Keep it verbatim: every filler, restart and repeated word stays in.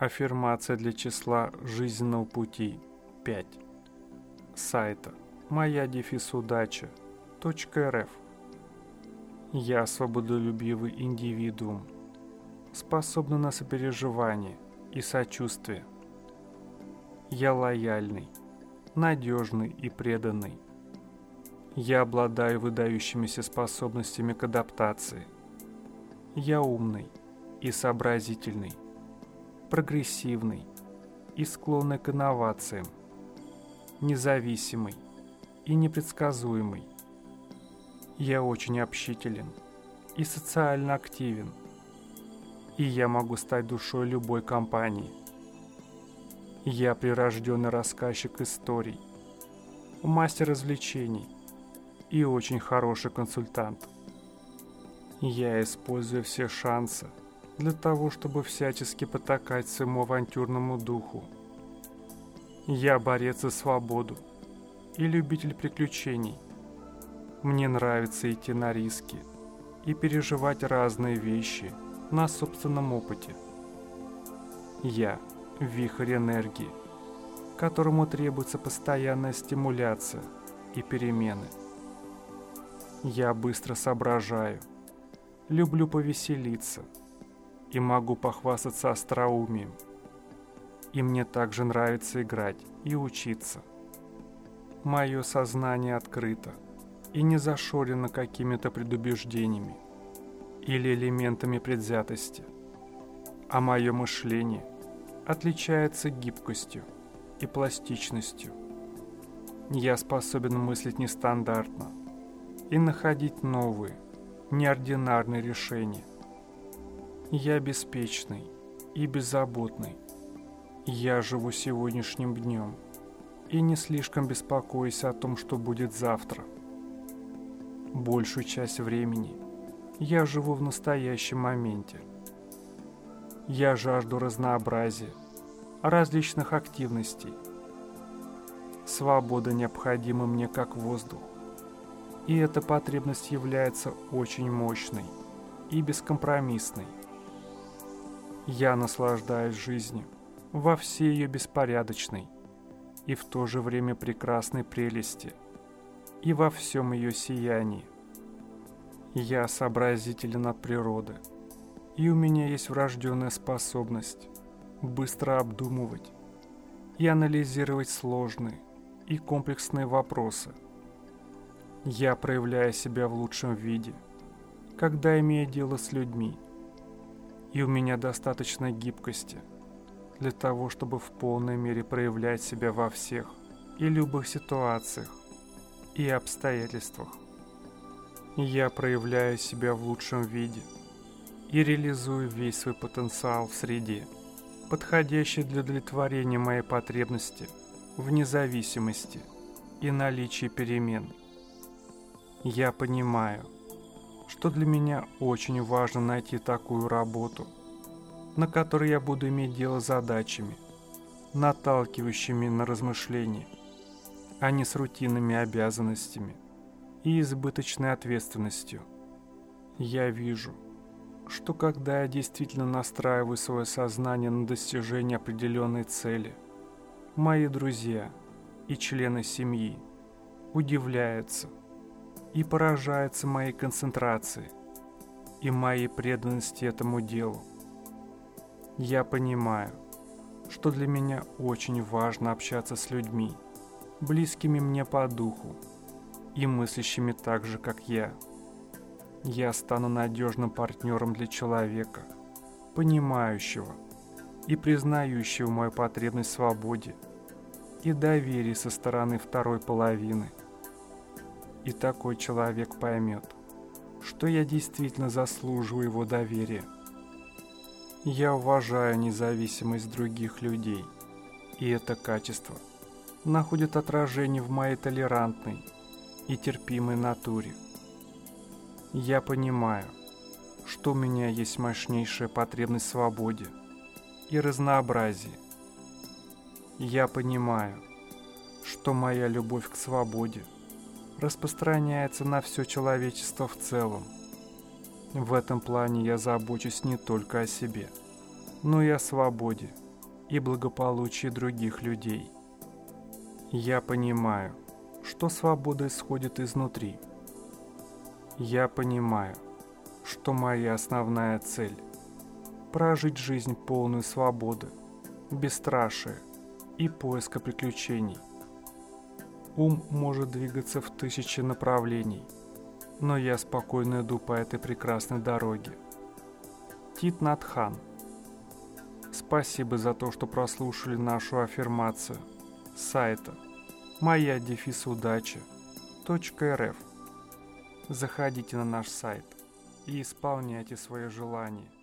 Аффирмация для числа жизненного пути пять. Сайта моя дефис удача точка рф. Я свободолюбивый индивидуум, способный на сопереживание и сочувствие. Я лояльный, надежный и преданный. Я обладаю выдающимися способностями к адаптации. Я умный и сообразительный, прогрессивный и склонный к инновациям, независимый и непредсказуемый. Я очень общителен и социально активен, и я могу стать душой любой компании. Я прирожденный рассказчик историй, мастер развлечений и очень хороший консультант. Я использую все шансы для того, чтобы всячески потакать своему авантюрному духу. Я борец за свободу и любитель приключений. Мне нравится идти на риски и переживать разные вещи на собственном опыте. Я – вихрь энергии, которому требуется постоянная стимуляция и перемены. Я быстро соображаю, люблю повеселиться и могу похвастаться остроумием. И мне также нравится играть и учиться. Мое сознание открыто и не зашорено какими-то предубеждениями или элементами предвзятости, а мое мышление отличается гибкостью и пластичностью. Я способен мыслить нестандартно и находить новые, неординарные решения. Я беспечный и беззаботный. Я живу сегодняшним днем и не слишком беспокоюсь о том, что будет завтра. Большую часть времени я живу в настоящем моменте. Я жажду разнообразия, различных активностей. Свобода необходима мне как воздух, и эта потребность является очень мощной и бескомпромиссной. Я наслаждаюсь жизнью во всей ее беспорядочной и в то же время прекрасной прелести и во всем ее сиянии. Я сообразителен от природы, и у меня есть врожденная способность быстро обдумывать и анализировать сложные и комплексные вопросы. Я проявляю себя в лучшем виде, когда имею дело с людьми, и у меня достаточно гибкости для того, чтобы в полной мере проявлять себя во всех и любых ситуациях и обстоятельствах. Я проявляю себя в лучшем виде и реализую весь свой потенциал в среде, подходящей для удовлетворения моей потребности в независимости и наличии перемен. Я понимаю, что для меня очень важно найти такую работу, на которой я буду иметь дело с задачами, наталкивающими на размышления, а не с рутинными обязанностями и избыточной ответственностью. Я вижу, что когда я действительно настраиваю свое сознание на достижение определенной цели, мои друзья и члены семьи удивляются и поражаются моей концентрации и моей преданности этому делу. Я понимаю, что для меня очень важно общаться с людьми, близкими мне по духу и мыслящими так же, как я. Я стану надежным партнером для человека, понимающего и признающего мою потребность в свободе и доверии со стороны второй половины. И такой человек поймет, что я действительно заслуживаю его доверия. Я уважаю независимость других людей, и это качество находит отражение в моей толерантной и терпимой натуре. Я понимаю, что у меня есть мощнейшая потребность в свободе и разнообразии. Я понимаю, что моя любовь к свободе распространяется на все человечество в целом. В этом плане я забочусь не только о себе, но и о свободе и благополучие других людей. Я понимаю, что свобода исходит изнутри. Я понимаю, что моя основная цель – прожить жизнь полную свободы, бесстрашия и поиска приключений. Ум может двигаться в тысячи направлений, но я спокойно иду по этой прекрасной дороге. Тит Нат Хан. Спасибо за то, что прослушали нашу аффирмацию с сайта моя дефис удача точка эр эф. Заходите на наш сайт и исполняйте свои желания.